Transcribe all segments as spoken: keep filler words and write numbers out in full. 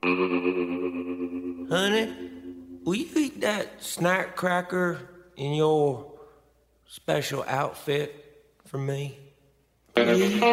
Honey, will you eat that snack cracker in your special outfit for me? Please?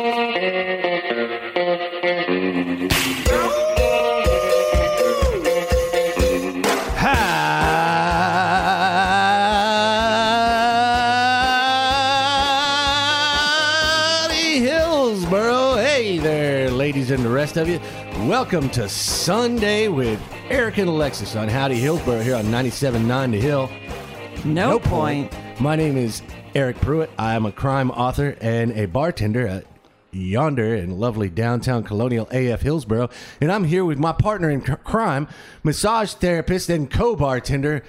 Howdy, Hillsboro. Hey there, ladies and the rest of you. Welcome to Sunday with Eric and Alexis on Howdy Hillsboro here on ninety-seven point nine The Hill. No, no point. point. My name is Eric Pruitt. I am a crime author and a bartender at Yonder in lovely downtown colonial A F Hillsboro. And I'm here with my partner in crime, massage therapist and co-bartender,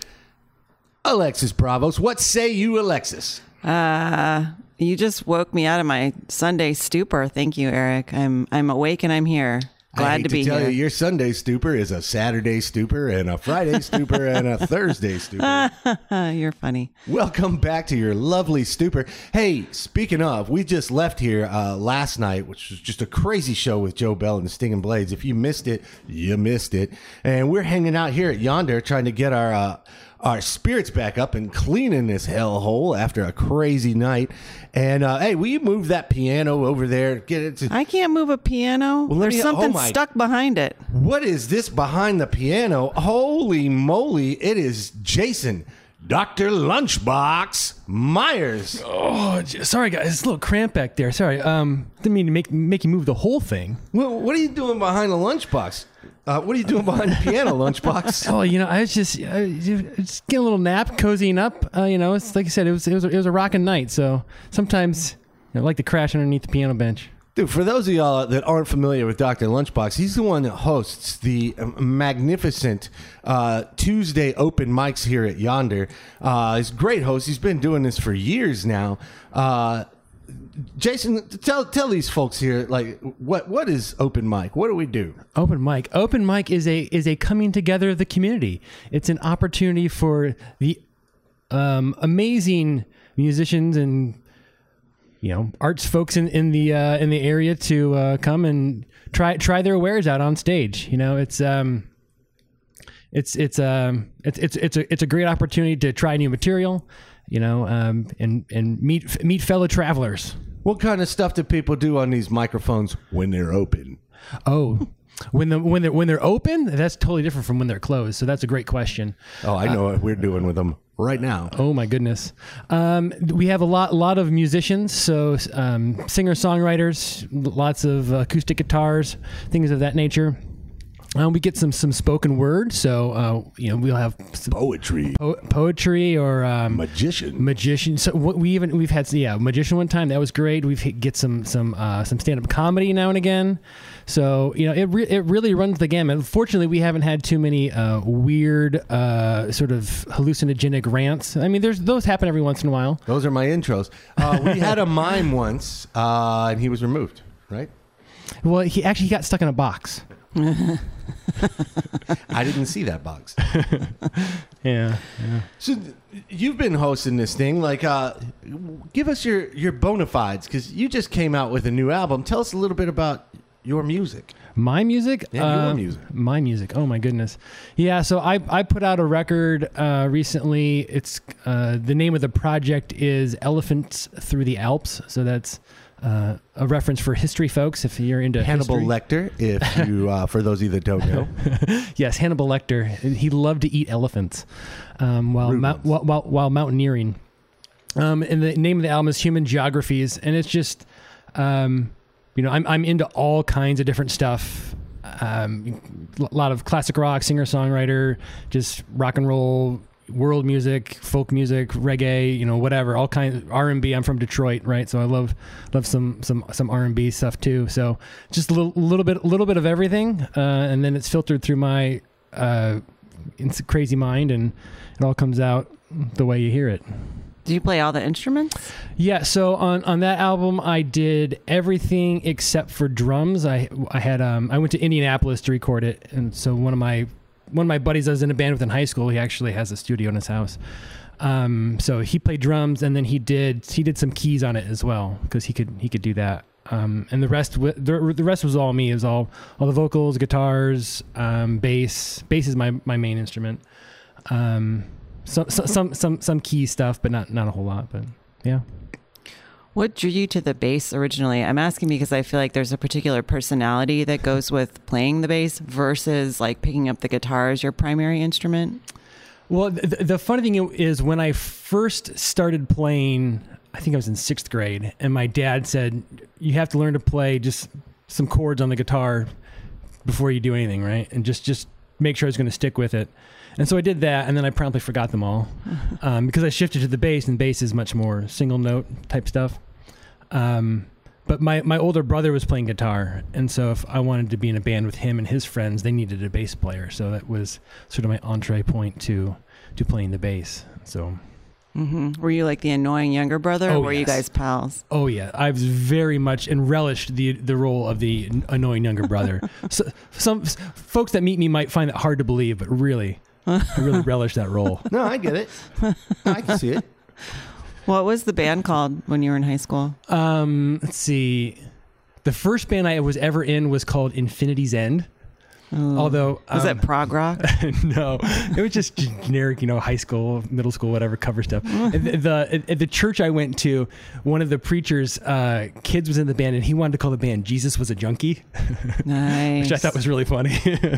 Alexis Bravos. What say you, Alexis? Uh, you just woke me out of my Sunday stupor. Thank you, Eric. I'm I'm awake and I'm here. Glad I hate to be to tell here. You, your Sunday stupor is a Saturday stupor and a Friday stupor and a Thursday stupor. You're funny. Welcome back to your lovely stupor. Hey, speaking of, we just left here uh, last night, which was just a crazy show with Joe Bell and the Stinging Blades. If you missed it, you missed it. And we're hanging out here at Yonder trying to get our uh, our spirits back up and cleaning this hellhole after a crazy night. And uh, hey, will you move that piano over there? Get it. To- I can't move a piano. Well, There's me, something oh my, stuck behind it. What is this behind the piano? Holy moly! It is Jason, Doctor Lunchbox Myers. Oh, sorry guys, it's a little cramped back there. Sorry, um, didn't mean to make make you move the whole thing. Well, what are you doing behind the lunchbox? Uh, what are you doing behind the piano, Lunchbox? Oh, you know, I was just, I was just getting a little nap, cozying up. Uh, you know, it's like I said, it was it was it was a rocking night. So sometimes you know, I like to crash underneath the piano bench. Dude, for those of y'all that aren't familiar with Doctor Lunchbox, he's the one that hosts the magnificent uh, Tuesday open mics here at Yonder. Uh, he's a great host. He's been doing this for years now. Uh, Jason, tell tell these folks here, like, what what is open mic? What do we do? Open mic. Open mic is a is a coming together of the community. It's an opportunity for the um, amazing musicians and you know arts folks in in the uh, in the area to uh, come and try try their wares out on stage. You know, it's um, it's it's um, it's it's it's a it's a great opportunity to try new material. You know, um, and and meet meet fellow travelers. What kind of stuff do people do on these microphones when they're open? Oh, when the when they're when they're open, that's totally different from when they're closed. So that's a great question. Oh, I know uh, what we're doing with them right now. Oh my goodness, um, we have a lot lot of musicians, so um, singer songwriters, lots of acoustic guitars, things of that nature. Um, we get some some spoken word, so uh, you know we'll have some poetry, po- poetry or um, magician, magician. So what we even we've had yeah magician one time, that was great. We've get some some uh, some stand up comedy now and again. So you know it re- it really runs the gamut. Fortunately, we haven't had too many uh, weird uh, sort of hallucinogenic rants. I mean, there's those happen every once in a while. Those are my intros. Uh, we had a mime once, uh, and he was removed. Right? Well, he actually he got stuck in a box. I didn't see that box. yeah, yeah. So you've been hosting this thing. Like, uh, give us your your bona fides, because you just came out with a new album. Tell us a little bit about your music. My music? Yeah, your uh, music. My music. Oh my goodness. Yeah. So I I put out a record uh, recently. It's uh, the name of the project is Elephants Through the Alps. So that's Uh, a reference for history folks, if you're into Hannibal history. Lecter, if you, uh, for those of you that don't know. Yes, Hannibal Lecter. He loved to eat elephants um, while, mount, while, while while mountaineering. Um, and the name of the album is Human Geographies, and it's just, um, you know, I'm I'm into all kinds of different stuff. Um, a lot of classic rock, singer songwriter, just rock and roll, world music, folk music, reggae, you know, whatever, all kinds of R and B. I'm from Detroit, right? So I love love some some some R and B stuff too. So just a little, little bit, a little bit of everything, uh, and then it's filtered through my uh, crazy mind, and it all comes out the way you hear it. Do you play all the instruments? Yeah. So on, on that album, I did everything except for drums. I I had um I went to Indianapolis to record it, and so one of my One of my buddies I was in a band with in high school, he actually has a studio in his house. Um, so he played drums, and then he did he did some keys on it as well, because he could he could do that. Um, and the rest, w- the, the rest was all me. It was all, all the vocals, guitars, um, bass. Bass is my, my main instrument. Um, so, so, some, some, some key stuff, but not, not a whole lot, but yeah. What drew you to the bass originally? I'm asking because I feel like there's a particular personality that goes with playing the bass versus like picking up the guitar as your primary instrument. Well, the, the funny thing is when I first started playing, I think I was in sixth grade, and my dad said, you have to learn to play just some chords on the guitar before you do anything, right? And just, just make sure I was going to stick with it. And so I did that, and then I promptly forgot them all um, because I shifted to the bass, and bass is much more single note type stuff. Um, but my, my older brother was playing guitar, and so if I wanted to be in a band with him and his friends, they needed a bass player. So that was sort of my entree point to to playing the bass. So, mm-hmm. Were you like the annoying younger brother, or oh, were yes. you guys pals? Oh yeah, I was very much and relished the the role of the annoying younger brother. So some folks that meet me might find it hard to believe, but really. I really relish that role. No, I get it. I can see it. What was the band called when you were in high school? Um, let's see. The first band I was ever in was called Infinity's End. Ooh. Although was um, it prog rock? No, it was just generic, you know, high school, middle school, whatever cover stuff. the, the at the church I went to, one of the preacher's uh, kids was in the band, and he wanted to call the band "Jesus Was a Junkie," nice, which I thought was really funny.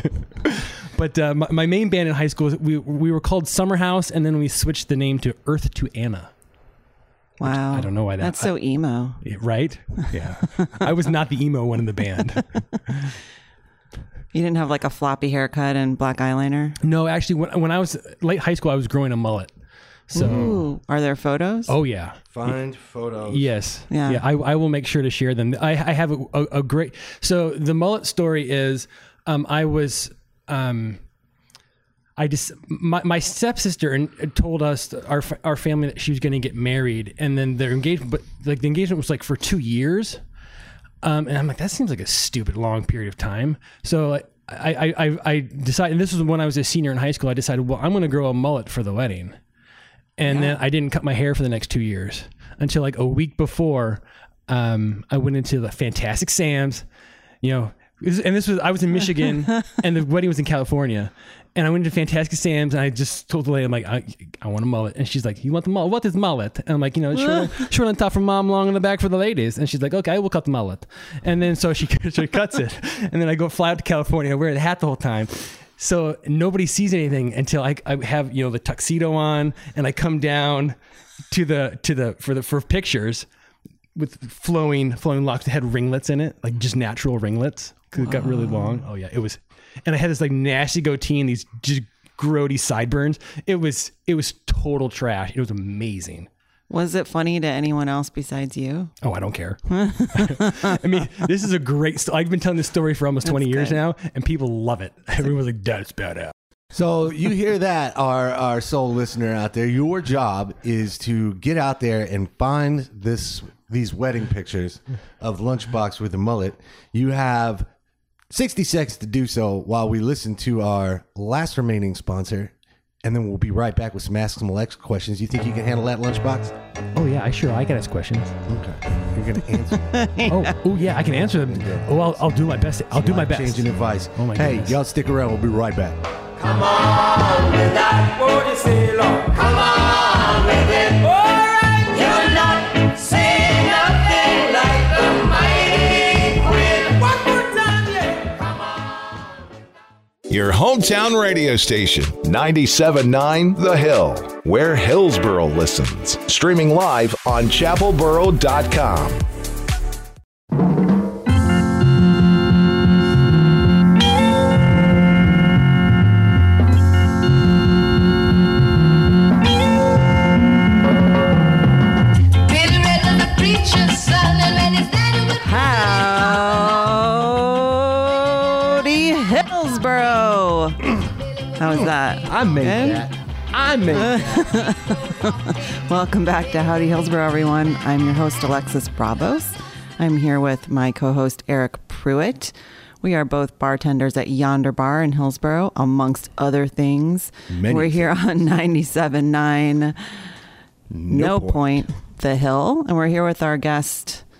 But uh, my, my main band in high school, we we were called Summer House, and then we switched the name to Earth to Anna. Wow, I don't know why that. That's so emo, I, right? Yeah, I was not the emo one in the band. You didn't have like a floppy haircut and black eyeliner? No, actually, when when I was late high school, I was growing a mullet. So, ooh, are there photos? Oh yeah, find photos. Yes, yeah, yeah. I, I will make sure to share them. I, I have a, a, a great. So the mullet story is, um, I was, um, I just my my stepsister told us our our family that she was going to get married, and then their engagement, but like the engagement was like for two years. Um, and I'm like, that seems like a stupid long period of time. So I, I, I, I decided, and this was when I was a senior in high school, I decided, well, I'm going to grow a mullet for the wedding. And yeah. then I didn't cut my hair for the next two years until like a week before, um, I went into the Fantastic Sam's, you know, and this was, I was in Michigan and the wedding was in California. And I went to Fantastic Sam's, and I just told the lady, I'm like, I, I want a mullet. And she's like, you want the mullet? What is mullet? And I'm like, you know, short, short on top for mom, long on the back for the ladies. And she's like, okay, we'll cut the mullet. And then so she, she cuts it. And then I go fly out to California. I wear the hat the whole time. So nobody sees anything until I, I have, you know, the tuxedo on, and I come down to the, to the, for the, for pictures with flowing, flowing locks that had ringlets in it, like just natural ringlets. Cause it got really long. Oh yeah, it was. And I had this like nasty goatee and these just grody sideburns. It was it was total trash. It was amazing. Was it funny to anyone else besides you? Oh, I don't care. I mean, this is a great story. I've been telling this story for almost twenty That's years good. now, and people love it. Everyone's like, that's badass. So you hear that, our, our soul listener out there. Your job is to get out there and find this these wedding pictures of Lunchbox with a mullet. You have sixty seconds to do so while we listen to our last remaining sponsor, and then we'll be right back with some Ask Some Alexa questions. You think you can handle that, Lunchbox? Oh, yeah, I sure. I can ask questions. Okay. You're going to answer. oh, oh, yeah, I can answer them. Oh, I'll, I'll do my best. I'll do my best. Changing advice. Oh, my Hey, goodness. y'all stick around. We'll be right back. Come on with that body sailor. Come on with it. All right, you'll not say nothing like the mighty queen. One more time, yeah. Come on. Your hometown radio station, ninety-seven point nine The Hill, where Hillsboro listens. Streaming live on chapel boro dot com. Howdy, Hillsboro. How was that? I made Good? that. I made that. Welcome back to Howdy Hillsboro, everyone. I'm your host, Alexis Bravos. I'm here with my co-host, Eric Pruitt. We are both bartenders at Yonder Bar in Hillsboro, amongst other things. Many We're here on ninety-seven point nine No, No Point. Point, The Hill. And we're here with our guest,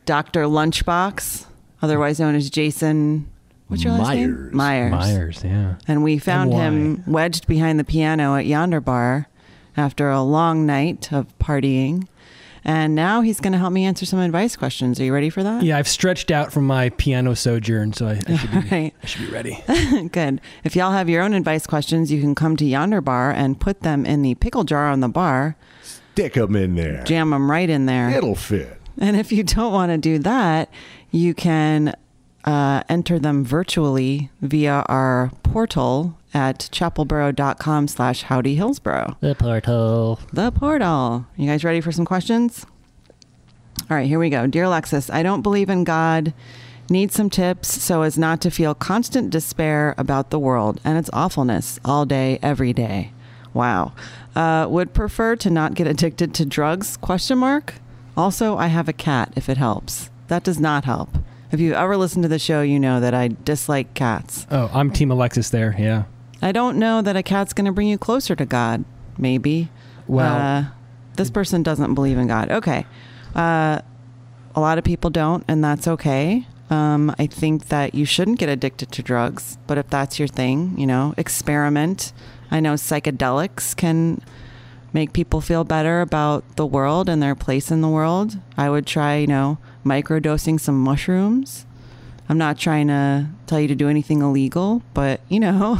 Doctor Lunchbox, otherwise known as Jason. What's your last Myers. name? Myers. Myers, yeah. And we found M Y. him wedged behind the piano at Yonder Bar after a long night of partying. And now he's going to help me answer some advice questions. Are you ready for that? Yeah, I've stretched out from my piano sojourn, so I, I, should, be, Right. I should be ready. Good. If y'all have your own advice questions, you can come to Yonder Bar and put them in the pickle jar on the bar. Stick them in there. Jam them right in there. It'll fit. And if you don't want to do that, you can uh, enter them virtually via our portal at chapelboro.com slash howdy Hillsboro. The portal. The portal. You guys ready for some questions? All right, here we go. Dear Alexis, I don't believe in God. Need some tips so as not to feel constant despair about the world and its awfulness all day, every day. Wow. Uh, would prefer to not get addicted to drugs? Question mark. Also, I have a cat if it helps. That does not help. If you ever listen to the show, you know that I dislike cats. Oh, I'm Team Alexis there, yeah. I don't know that a cat's going to bring you closer to God. Maybe. Well, uh, this person doesn't believe in God. Okay. Uh, a lot of people don't, and that's okay. Um, I think that you shouldn't get addicted to drugs, but if that's your thing, you know, experiment. I know psychedelics can make people feel better about the world and their place in the world. I would try, you know, microdosing some mushrooms. I'm not trying to tell you to do anything illegal, but, you know,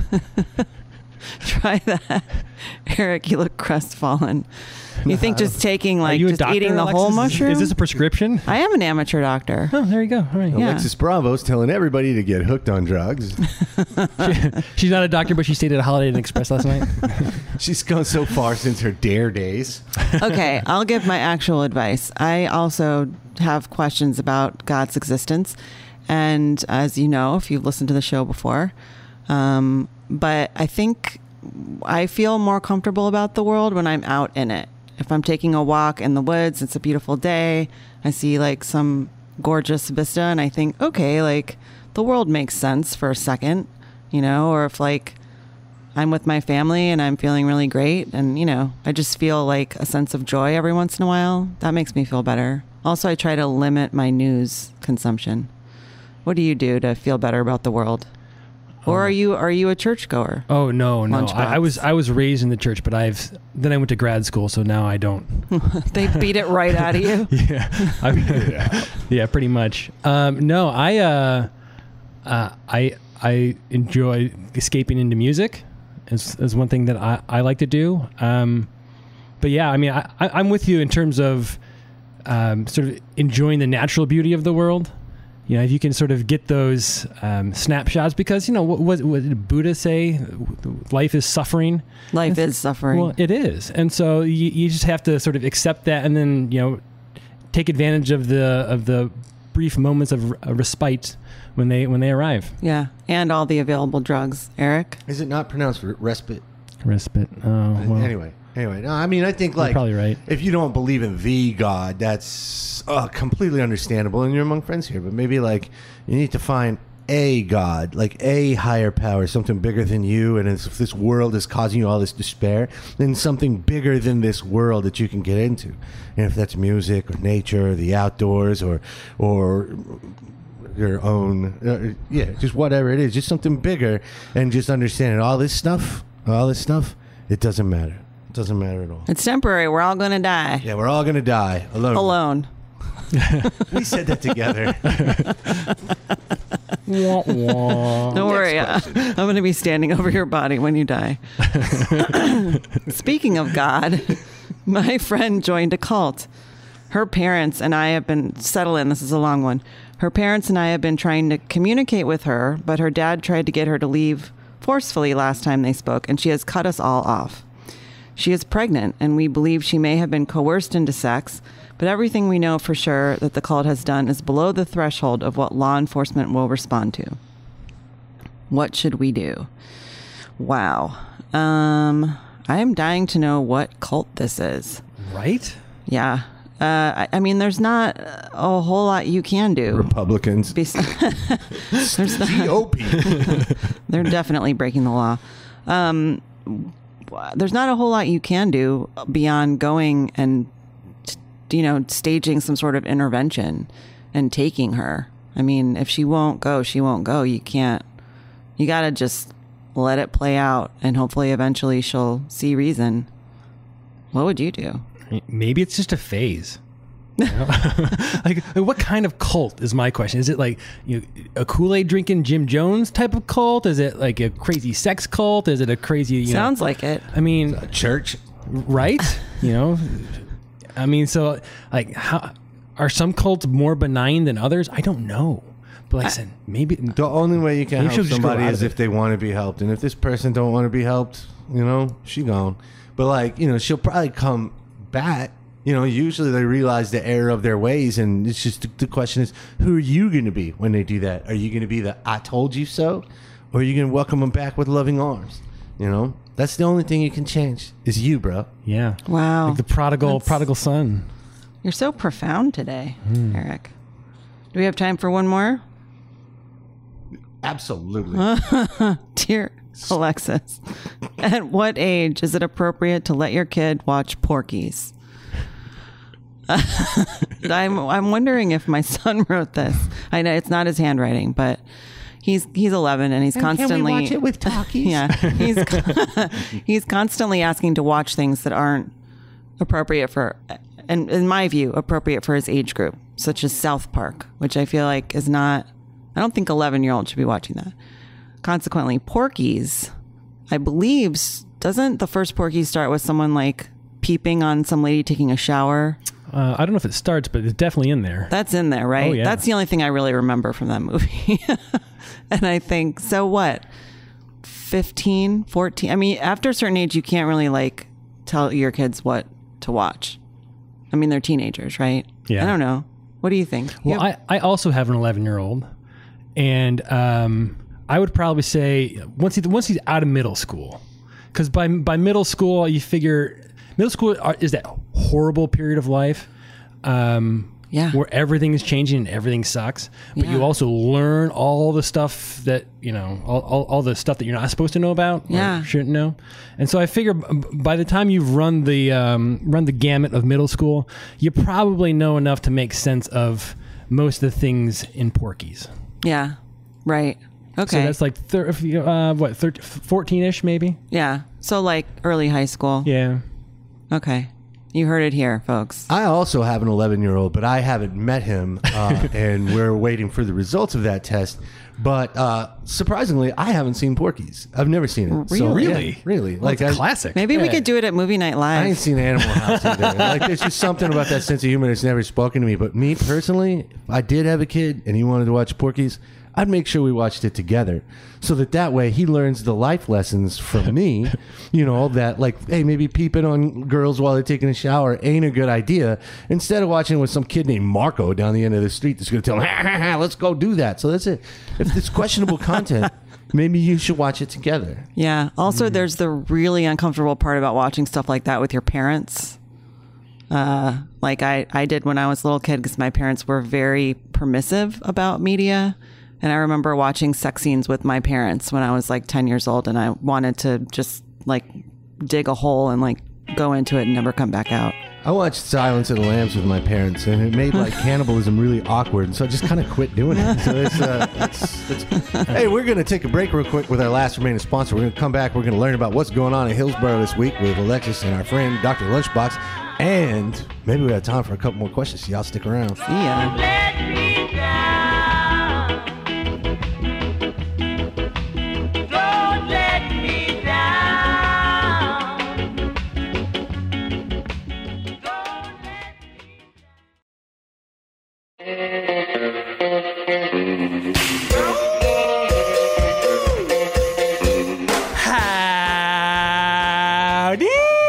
try that. Eric, you look crestfallen. You think just taking, like, Are you a just doctor, eating the Alexis? whole Is- mushroom? Is this a prescription? I am an amateur doctor. Oh, there you go. All right. Yeah. Alexis Bravo's telling everybody to get hooked on drugs. She's not a doctor, but she stayed at a Holiday Inn Express last night. She's gone so far since her dare days. Okay, I'll give my actual advice. I also have questions about God's existence. And as you know, if you've listened to the show before, um, but I think I feel more comfortable about the world when I'm out in it. If I'm taking a walk in the woods, it's a beautiful day. I see like some gorgeous vista and I think, okay, like the world makes sense for a second, you know, or if like I'm with my family and I'm feeling really great and, you know, I just feel like a sense of joy every once in a while. That makes me feel better. Also, I try to limit my news consumption. What do you do to feel better about the world? Or are you are you a churchgoer? Oh no, no. Lunchbox. I, I was I was raised in the church, but I've then I went to grad school, so now I don't. They beat it right out of you. Yeah, I, yeah. yeah, pretty much. Um, no, I uh, uh, I I enjoy escaping into music. Is is one thing that I, I like to do. Um, but yeah, I mean, I, I I'm with you in terms of um, sort of enjoying the natural beauty of the world. You know, if you can sort of get those um, snapshots, because, you know, what, what, what did Buddha say? Life is suffering. Life is suffering. Well, it is. And so you, you just have to sort of accept that and then, you know, take advantage of the of the brief moments of respite when they when they arrive. Yeah, and all the available drugs. Eric? Is it not pronounced r- respite? Respite. Oh, well. Anyway. Anyway, no, I mean, I think like You're probably right. if you don't believe in the God, that's uh, completely understandable, and you're among friends here. But maybe like you need to find a God, like a higher power, something bigger than you. And if this world is causing you all this despair, then something bigger than this world that you can get into. And if that's music or nature, or the outdoors, or or your own, uh, yeah, just whatever it is, just something bigger, and just understanding all this stuff, all this stuff, it doesn't matter. Doesn't matter at all. It's temporary. We're all going to die. Yeah, we're all gonna die alone. Alone. We said that together. Don't worry. uh, I'm going to be standing over your body when you die. Speaking of God, my friend joined a cult. Her parents and I have been, settle in, this is a long one. Her parents and I have been trying to communicate with her, but her dad tried to get her to leave forcefully last time they spoke, and she has cut us all off. She is pregnant, and we believe she may have been coerced into sex, but everything we know for sure that the cult has done is below the threshold of what law enforcement will respond to. What should we do? Wow. Um, I am dying to know what cult this is. Right? Yeah. Uh, I, I mean, there's not a whole lot you can do. Republicans. Bes- there's not, G O P. they're definitely breaking the law. Um, there's not a whole lot you can do beyond going and, you know, staging some sort of intervention. and taking her. I mean, if she won't go, she won't go. You can't, you got to just let it play out, and hopefully eventually she'll see reason. What would you do? Maybe it's just a phase. You know? like, like, what kind of cult is my question? Is it like, you know, a Kool-Aid drinking Jim Jones type of cult? Is it like a crazy sex cult? Is it a crazy, you Sounds know, like it. I mean, A church. right? You know, I mean, so like, how are some cults more benign than others? I don't know. But like I said, maybe The only way you can Maybe she'll help just grow somebody out is of if it. they want to be helped. And if this person don't want to be helped, you know, she gone. But like, you know, she'll probably come back. You know, usually they realize the error of their ways, and it's just the question is, who are you going to be when they do that? Are you going to be the "I told you so," or are you going to welcome them back with loving arms? You know, that's the only thing you can change is you, bro. yeah. Wow. Like the prodigal, That's- prodigal son. You're so profound today, Eric. Do we have time for one more? Absolutely. Dear Alexis, at what age is it appropriate to let your kid watch Porky's? I'm I'm wondering if my son wrote this. I know it's not his handwriting, but he's he's eleven and he's constantly Can we watch it with talkies? yeah he's he's constantly asking to watch things that aren't appropriate for, and in my view, appropriate for his age group, such as South Park, which I feel like is not. I don't think eleven year olds should be watching that. Consequently, Porky's, I believe, s- doesn't the first Porky's start with someone like peeping on some lady taking a shower? Uh, I don't know if it starts, but it's definitely in there. That's in there, right? Oh, yeah. That's the only thing I really remember from that movie. And I think, so what? fifteen, fourteen? I mean, after a certain age, you can't really like tell your kids what to watch. I mean, they're teenagers, right? Yeah. I don't know. What do you think? You Well, have- I, I also have an eleven year old, and um, I would probably say once he once he's out of middle school, because by by middle school you figure middle school are, is that horrible period of life, um, Yeah. where everything is changing and everything sucks, but you Yeah. also learn all the stuff that you know, all, all, all the stuff that you're not supposed to know about, or Yeah. shouldn't know. And so I figure b- by the time you've run the um, run the gamut of middle school, you probably know enough to make sense of most of the things in Porky's. yeah. Right. Okay. So that's like thir- if you- uh, what thirteen, fourteen-ish maybe. yeah. So like early high school. Yeah. Okay. You heard it here, folks. I also have an eleven year old, but I haven't met him, uh, and we're waiting for the results of that test. But uh, surprisingly, I haven't seen Porky's. I've never seen it. So, Really? yeah, really. Well, like it's a I, classic. Maybe we Yeah. could do it at Movie Night I ain't Live. seen Animal House either. Like there's just something about that sense of humor that's never spoken to me. But me personally, if I did have a kid and he wanted to watch Porky's, I'd make sure we watched it together, so that that way he learns the life lessons from me. You know, that like, hey, maybe peeping on girls while they're taking a shower ain't a good idea. Instead of watching with some kid named Marco down the end of the street that's going to tell him, ha, ha, ha, let's go do that. So that's it. If it's questionable content, maybe you should watch it together. Yeah. Also, there's the really uncomfortable part about watching stuff like that with your parents. Uh, like I, I did when I was a little kid, because my parents were very permissive about media. And I remember watching sex scenes with my parents when I was like ten years old, and I wanted to just like dig a hole and like go into it and never come back out. I watched Silence of the Lambs with my parents, and it made like cannibalism really awkward, and so I just kind of quit doing it. So it's, uh, it's, it's, hey, we're going to take a break real quick with our last remaining sponsor. We're going to come back. We're going to learn about what's going on in Hillsborough this week with Alexis and our friend Doctor Lunchbox, and maybe we have time for a couple more questions. So y'all stick around. See ya. Let me down. Don't let me down. Don't let me Howdy,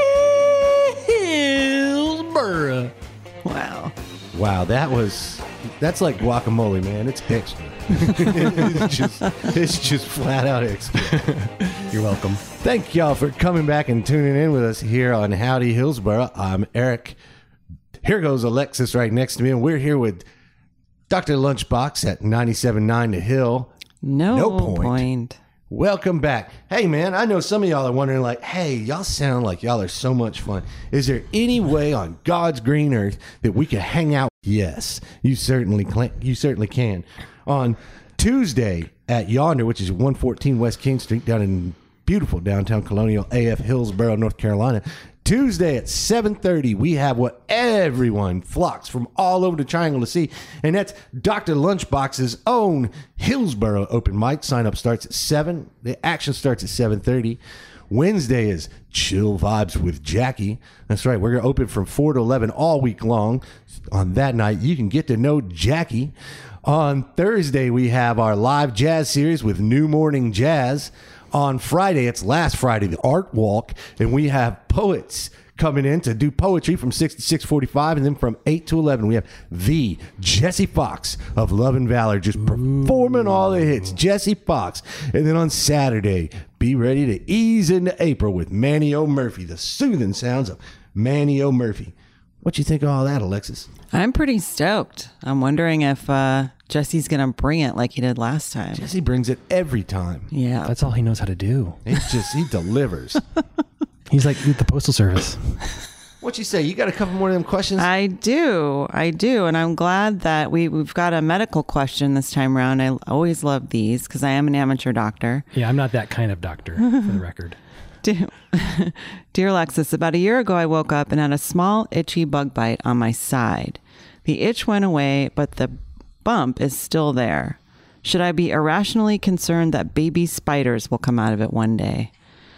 Hillsborough. Wow. Wow, that was that's like guacamole, man. It's extra. it's just it's just flat out extra. You're welcome. Thank y'all for coming back and tuning in with us here on Howdy Hillsborough. I'm Eric. Here goes Alexis right next to me, and we're here with Doctor Lunchbox at ninety-seven point nine The Hill. No, No point. point. Welcome back. Hey, man, I know some of y'all are wondering, like, hey, y'all sound like y'all are so much fun. Is there any way on God's green earth that we could hang out with Yes, you certainly cl- you certainly can. On Tuesday at Yonder, which is one fourteen West King Street down in beautiful downtown Colonial A F Hillsborough, North Carolina. Tuesday at seven thirty, we have what everyone flocks from all over the Triangle to see, and that's Doctor Lunchbox's own Hillsborough open mic. Sign up starts at seven. The action starts at seven thirty. Wednesday is Chill Vibes with Jackie. That's right. We're going to open from four to eleven all week long. On that night, you can get to know Jackie. On Thursday, we have our live jazz series with New Morning Jazz. On Friday, it's last Friday, the Art Walk, and we have poets coming in to do poetry from six to six forty-five, and then from eight to eleven, we have the Jesse Fox of Love and Valor just performing all the hits. Jesse Fox. And then on Saturday, be ready to ease into April with Manny O. Murphy, the soothing sounds of Manny O. Murphy. What you think of all that, Alexis? I'm pretty stoked. I'm wondering if uh, Jesse's going to bring it like he did last time. Jesse brings it every time. Yeah. That's all he knows how to do. He just, he delivers. He's like the Postal Service. What you say? You got a couple more of them questions? I do. I do. And I'm glad that we, we've got a medical question this time around. I always love these because I am an amateur doctor. Yeah, I'm not that kind of doctor, for the record. Dear, Dear Alexis, about a year ago, I woke up and had a small itchy bug bite on my side. The itch went away, but the bump is still there. Should I be irrationally concerned that baby spiders will come out of it one day?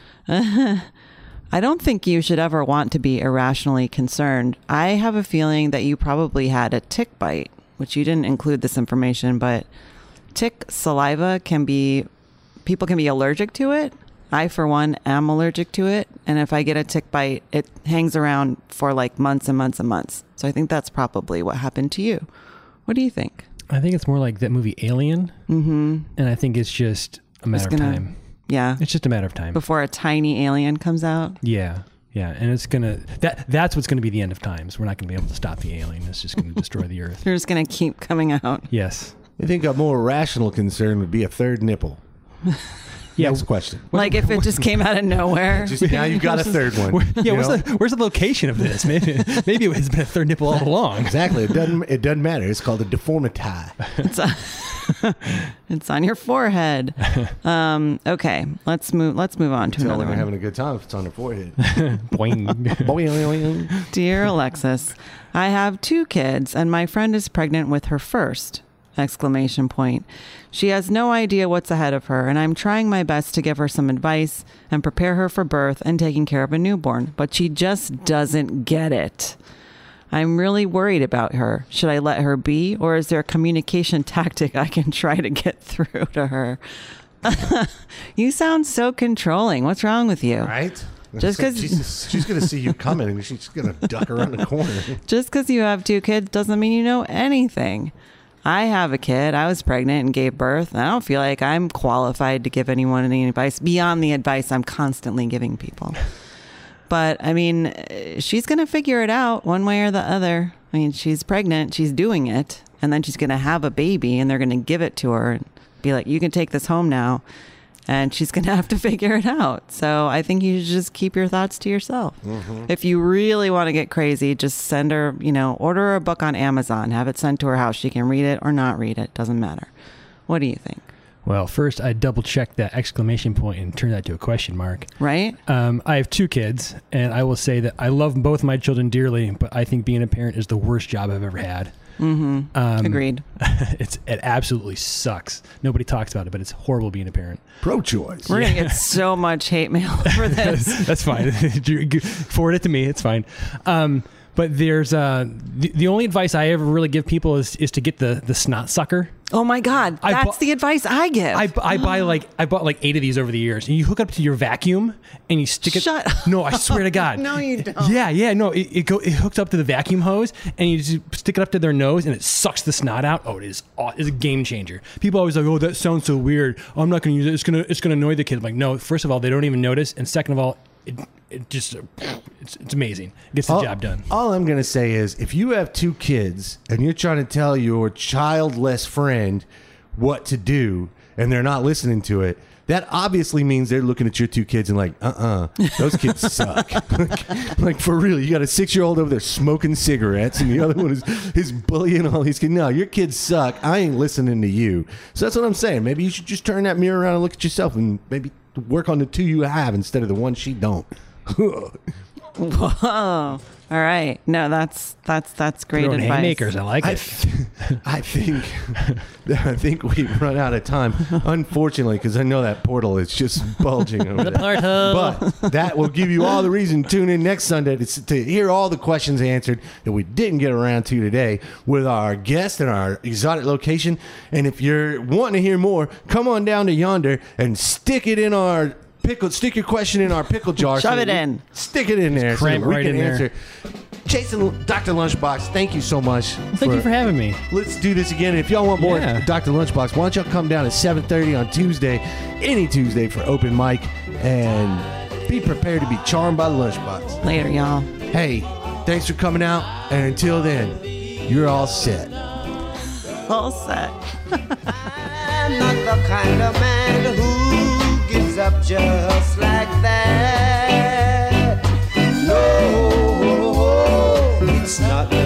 I don't think you should ever want to be irrationally concerned. I have a feeling that you probably had a tick bite, which you didn't include this information, but tick saliva can be, people can be allergic to it. I, for one, am allergic to it. And if I get a tick bite, it hangs around for like months and months and months. So I think that's probably what happened to you. What do you think? I think it's more like that movie Alien. Mm-hmm. And I think it's just a matter gonna, of time. Yeah. It's just a matter of time. Before a tiny alien comes out? Yeah. Yeah. And it's going to, that that's what's going to be the end of times. We're not going to be able to stop the alien. It's just going to destroy the earth. They're just going to keep coming out. Yes. I think a more rational concern would be a third nipple. Yeah. Next question. Like if it just came out of nowhere. Just now you've got a third one. Where, yeah, you where's know? the, where's the location of this? Maybe maybe it has been a third nipple all along. Exactly. It doesn't. It doesn't matter. It's called a deformity. It's, on, it's on your forehead. Um, okay, let's move. Let's move on to Tell another them they're one. having a good time if it's on their forehead. Boing. Boing. Dear Alexis, I have two kids, and my friend is pregnant with her first. Exclamation point. She has no idea what's ahead of her, and I'm trying my best to give her some advice and prepare her for birth and taking care of a newborn, but she just doesn't get it. I'm really worried about her. Should I let her be, or is there a communication tactic I can try to get through to her? You sound so controlling. What's wrong with you? Right? Just 'cause- she's, she's going to see you coming and she's going to duck around the corner. Just because you have two kids doesn't mean you know anything. I have a kid. I was pregnant and gave birth. And I don't feel like I'm qualified to give anyone any advice beyond the advice I'm constantly giving people. But I mean, she's going to figure it out one way or the other. I mean, she's pregnant. She's doing it. And then she's going to have a baby and they're going to give it to her and be like, you can take this home now. And she's going to have to figure it out. So I think you should just keep your thoughts to yourself. Mm-hmm. If you really want to get crazy, just send her, you know, order her a book on Amazon. Have it sent to her house. She can read it or not read it. Doesn't matter. What do you think? Well, first I double checked that exclamation point and turned that to a question mark. Right? Um, I have two kids, and I will say that I love both my children dearly, but I think being a parent is the worst job I've ever had. Mm-hmm. Um, Agreed. It's it absolutely sucks. Nobody talks about it, but it's horrible being a parent. Pro-choice. We're yeah. gonna get so much hate mail for this. That's fine. Forward it to me. It's fine. Um, but there's uh, the, the only advice I ever really give people is is to get the the snot sucker. Oh my God, I that's bu- the advice I give. I, I buy like I bought like eight of these over the years, and you hook up to your vacuum and you stick it. Shut up. No, I swear to God. No, you don't. Yeah, yeah, no. It it, go, it hooks up to the vacuum hose, and you just stick it up to their nose, and it sucks the snot out. Oh, it is. aw- It's a game changer. People always like, oh, that sounds so weird. Oh, I'm not going to use it. It's gonna it's gonna annoy the kid. I'm like, no. First of all, they don't even notice, and second of all, it it just it's it's amazing. It gets the all, job done. All I'm going to say is, if you have two kids and you're trying to tell your childless friend what to do and they're not listening to it, that obviously means they're looking at your two kids and like, uh-uh, those kids suck. like, like, for real, you got a six-year-old over there smoking cigarettes, and the other one is, is bullying all these kids. No, your kids suck. I ain't listening to you. So that's what I'm saying. Maybe you should just turn that mirror around and look at yourself and maybe work on the two you have instead of the one she don't. Whoa. All right. No, that's that's that's great Throwing advice. haymakers, I like I, it. th- I think I think we've run out of time, unfortunately, because I know that portal is just bulging over The there. portal. But that will give you all the reason to tune in next Sunday to, s- to hear all the questions answered that we didn't get around to today with our guest and our exotic location. And if you're wanting to hear more, come on down to Yonder and stick it in our pickle. Stick your question in our pickle jar. Shove so it that we- in. Stick it in there so cram that we right can in there. answer. Jason, Doctor Lunchbox, thank you so much. Thank you for having me. Let's do this again. If y'all want more Yeah. Doctor Lunchbox, why don't y'all come down at seven thirty on Tuesday, any Tuesday for open mic, and be prepared to be charmed by the Lunchbox. Later, y'all. Hey, thanks for coming out, and until then, you're all set. All set. I'm not the kind of man who gives up just like that. No, it's not